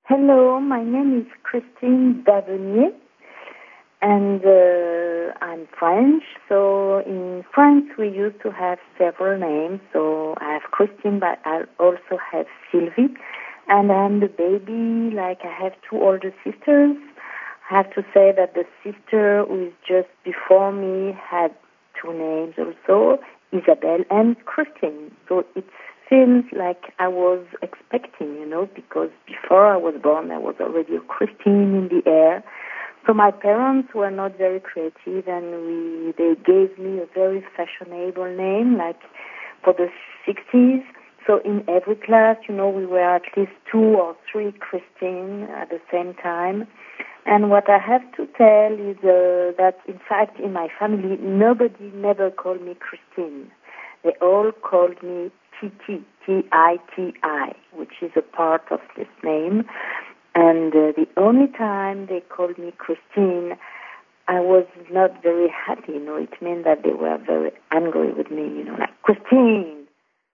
Hello, my name is Christine Davenier, and I'm French. So in France, we used to have several names. So I have Christine, but I also have Sylvie, and I'm the baby. Like, I have two older sisters. I have to say that the sister who is just before me had two names also, Isabelle and Christine. So it feels like I was expecting, because before I was born, there was already a Christine in the air. So my parents were not very creative, and they gave me a very fashionable name, like for the 60s. So in every class, we were at least 2 or 3 Christine at the same time. And what I have to tell is that, in fact, in my family, nobody never called me Christine. They all called me Titi, T-I-T-I, which is a part of this name. And the only time they called me Christine, I was not very happy. It meant that they were very angry with me, like, Christine,